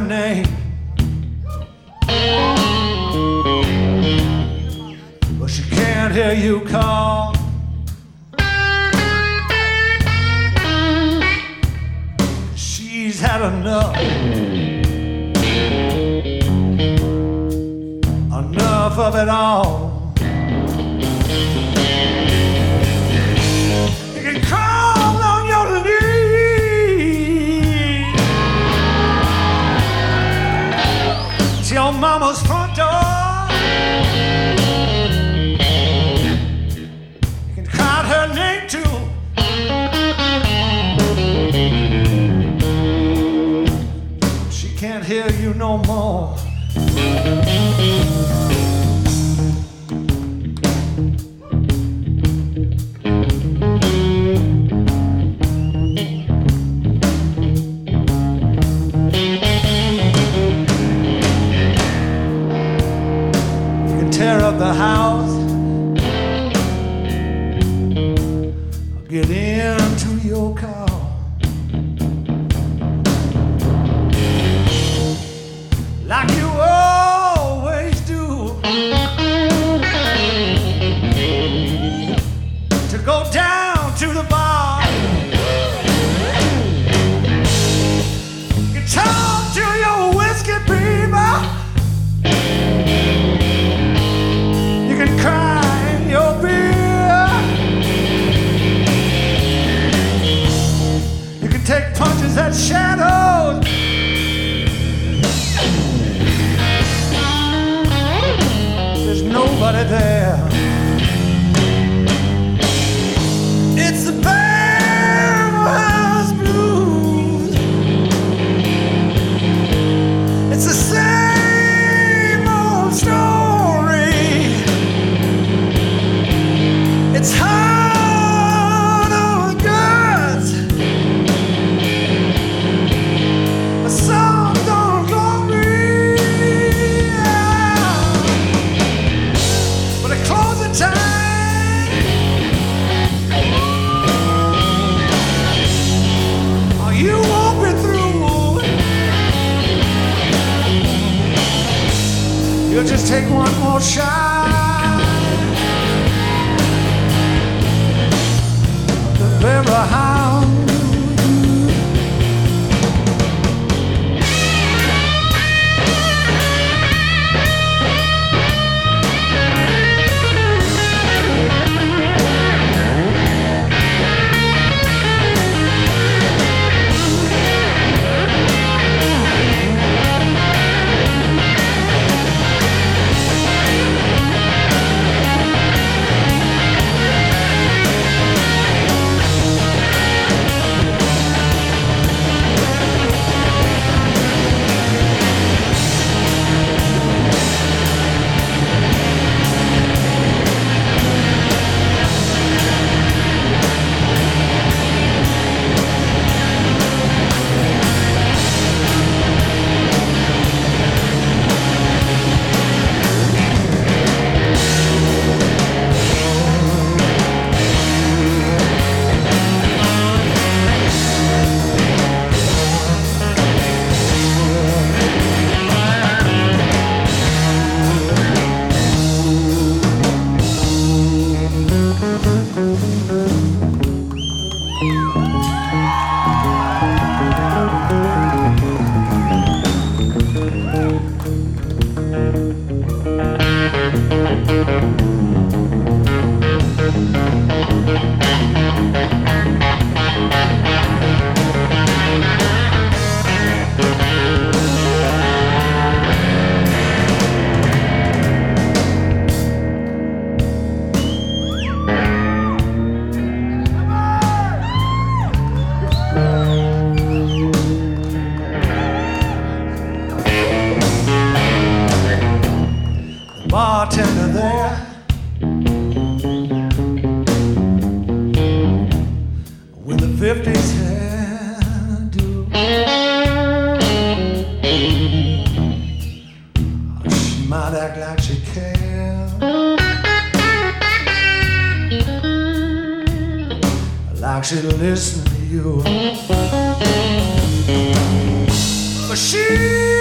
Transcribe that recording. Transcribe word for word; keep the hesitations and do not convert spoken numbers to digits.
name, but she can't hear you call. She's had enough, enough of it all. You can crawl on your knees to your mama's front door. You can cry her name too. She can't hear you no more. Tear up the house, get into your car, like you always do, to go down to the bar. You talk to your whiskey people, you can cry in your beer, you can take punches at shadows, there's nobody there. It's the Barrelhouse Blues. It's the same old story. It's hard on guts, but some don't glory. But at closing time, oh, you won't be through. You'll just take one more shot. Barrelhouse. Bartender there, with a fifties hairdo. She might act like she cares, like she listen to you, but she